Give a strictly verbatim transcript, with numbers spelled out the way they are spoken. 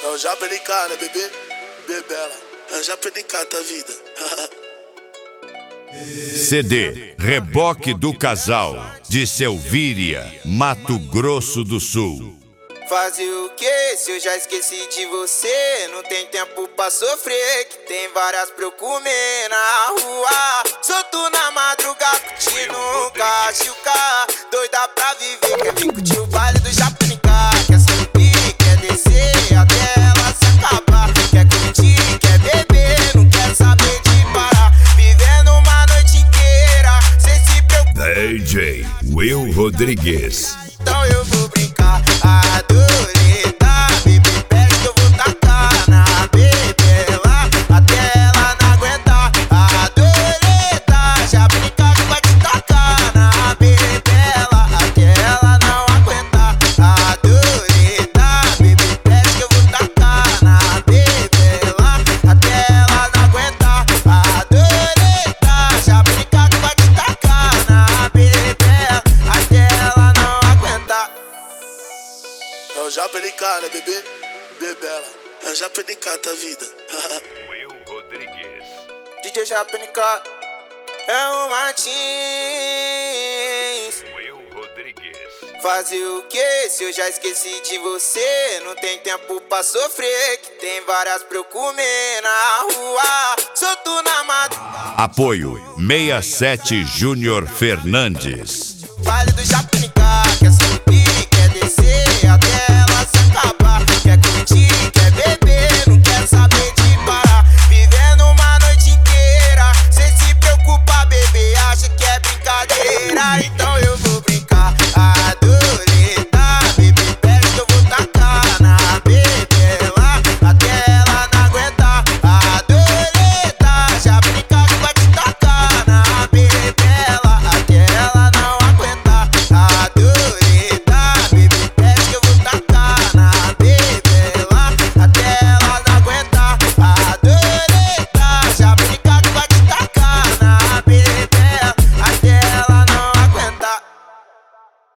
Eu já perdi cara, bebê, bebela. Eu já perdi cara da vida. C D Reboque do Casal, de Selvíria, Mato Grosso do Sul. Fazer o que se eu já esqueci de você? Não tem tempo pra sofrer, que tem várias pra eu comer na rua. Solto na madrugada, curtindo um cachuca. Doida pra viver, quer vir curtir o baile do Japonicá. Quer subir, quer descer, até ela se acabar. Quer curtir, quer beber, não quer saber de parar. Vivendo uma noite inteira, sem se preocupar. D J Will Rodrigues. Então eu vou brincar, adoreta, bebê, pede que eu vou tacar na bebela, até ela não aguentar. Adoreta, já brinca que vai te tacar na bebela, até ela não aguentar. Adoreta, bebê, pede que eu vou tacar na bebela, até ela não aguentar. Adoreta, já brinca que vai te tacar na bebela, até ela não aguentar. Eu já perdi cara, bebê, bebela. Eu já perdi cara da vida. Will Rodrigues. D J Japonica é o Martins. Will Rodrigues. Fazer o que se eu já esqueci de você? Não tem tempo pra sofrer, que tem várias pra eu comer na rua. Solto na madrugada. Apoio sessenta e sete Júnior Fernandes. Vale do Japonica, quer saber?